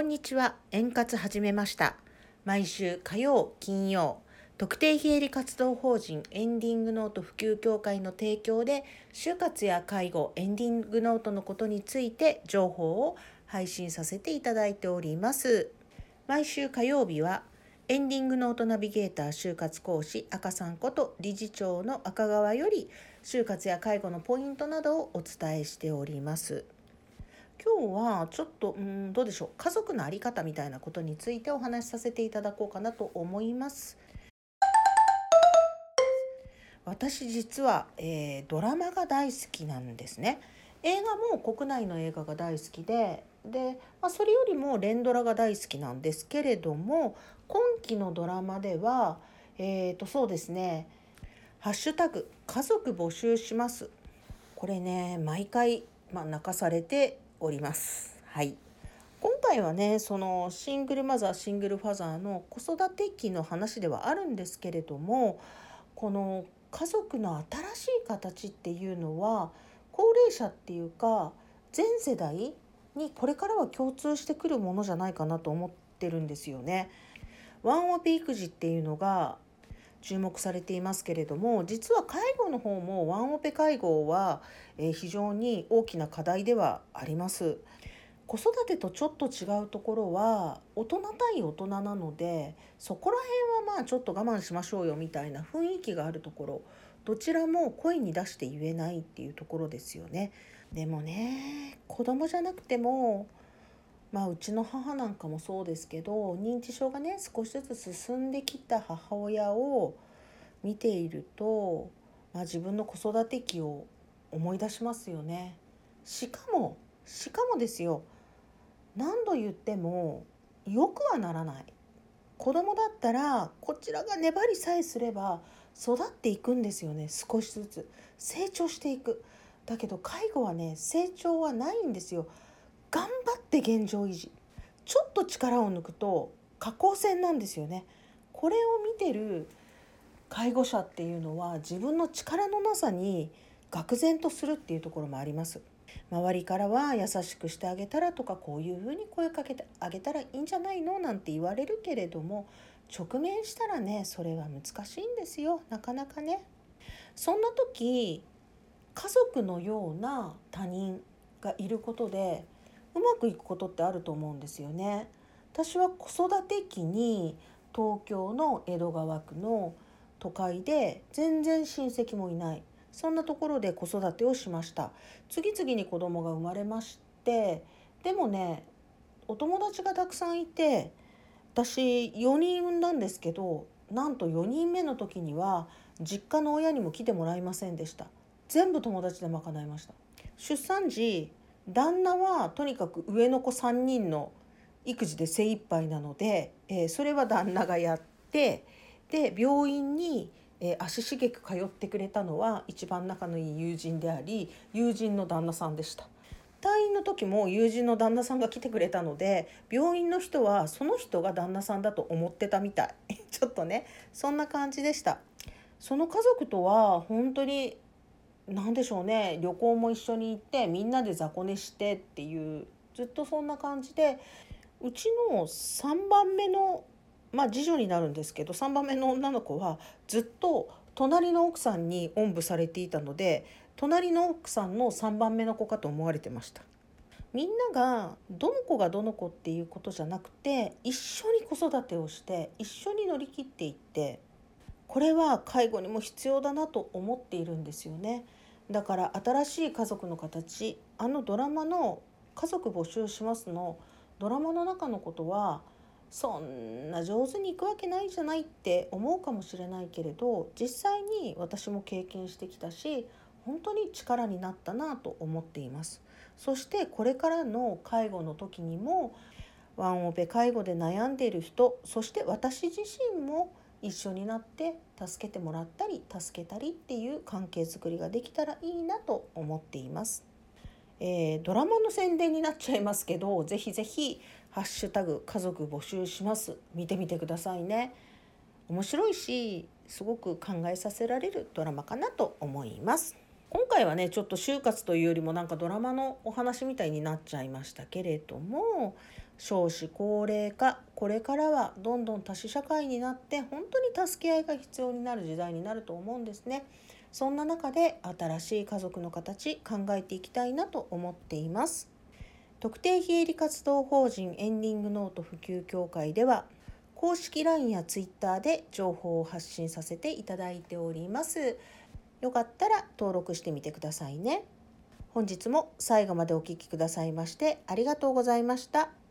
んにちは。円滑始めました。毎週火曜、金曜、特定非営利活動法人エンディングノート普及協会の提供で、就活や介護、エンディングノートのことについて情報を配信させていただいております。毎週火曜日は、エンディングノートナビゲーター就活講師赤さんこと理事長の赤川より、就活や介護のポイントなどをお伝えしております。今日はちょっとどうでしょう、家族の在り方みたいなことについてお話しさせていただこうかなと思います。私実は、ドラマが大好きなんですね。映画も国内の映画が大好きで、それよりも連ドラが大好きなんですけれども、今期のドラマではそうですね、ハッシュタグ家族募集します。これね、毎回泣かされております。はい。今回はね、そのシングルマザーシングルファザーの子育て期の話ではあるんですけれども、この家族の新しい形っていうのは高齢者っていうか全世代にこれからは共通してくるものじゃないかなと思ってるんですよね。ワンオペ育児っていうのが注目されていますけれども、実は介護の方もワンオペ介護は非常に大きな課題ではあります。子育てとちょっと違うところは大人対大人なので、そこら辺はちょっと我慢しましょうよみたいな雰囲気があるところ、どちらも声に出して言えないっていうところですよね。でもね、子供じゃなくてもうちの母なんかもそうですけど、認知症がね少しずつ進んできた母親を見ていると、自分の子育て期を思い出しますよね。しかもですよ、何度言ってもよくはならない。子供だったらこちらが粘りさえすれば育っていくんですよね。少しずつ成長していく。だけど介護はね、成長はないんですよ。頑張って現状維持。ちょっと力を抜くと下降線なんですよね。これを見てる介護者っていうのは自分の力のなさに愕然とするっていうところもあります。周りからは優しくしてあげたらとか、こういうふうに声かけてあげたらいいんじゃないのなんて言われるけれども、直面したらね、それは難しいんですよ、なかなかね。そんな時、家族のような他人がいることでうまくいくことってあると思うんですよね。私は子育て期に東京の江戸川区の都会で全然親戚もいない、そんなところで子育てをしました。次々に子供が生まれまして、でもね、お友達がたくさんいて、私4人産んだんですけど、なんと4人目の時には実家の親にも来てもらいませんでした。全部友達で賄いました。出産時、旦那はとにかく上の子3人の育児で精一杯なので、それは旦那がやって、で病院に足しげく通ってくれたのは一番仲のいい友人であり、友人の旦那さんでした。退院の時も友人の旦那さんが来てくれたので、病院の人はその人が旦那さんだと思ってたみたいちょっとね、そんな感じでした。その家族とは本当に何でしょうね、旅行も一緒に行ってみんなで雑魚寝してっていう、ずっとそんな感じで、うちの3番目の次女になるんですけど、3番目の女の子はずっと隣の奥さんにおんぶされていたので、隣の奥さんの3番目の子かと思われてました。みんながどの子がどの子っていうことじゃなくて、一緒に子育てをして一緒に乗り切っていって、これは介護にも必要だなと思っているんですよね。だから新しい家族の形、ドラマの家族募集しますのドラマの中のことは、そんな上手にいくわけないじゃないって思うかもしれないけれど、実際に私も経験してきたし、本当に力になったなと思っています。そしてこれからの介護の時にも、ワンオペ介護で悩んでいる人、そして私自身も一緒になって助けてもらったり助けたりっていう関係づくりができたらいいなと思っています。ドラマの宣伝になっちゃいますけど、ぜひぜひハッシュタグ家族募集します見てみてくださいね。面白いし、すごく考えさせられるドラマかなと思います。今回はね、ちょっと就活というよりもドラマのお話みたいになっちゃいましたけれども、 少子高齢化、これからはどんどん多子社会になって本当に助け合いが必要になる時代になると思うんですね。そんな中で新しい家族の形考えていきたいなと思っています。特定非営利活動法人エンディングノート普及協会では公式 LINE や Twitter で情報を発信させていただいております。よかったら登録してみてくださいね。本日も最後までお聞きくださいましてありがとうございました。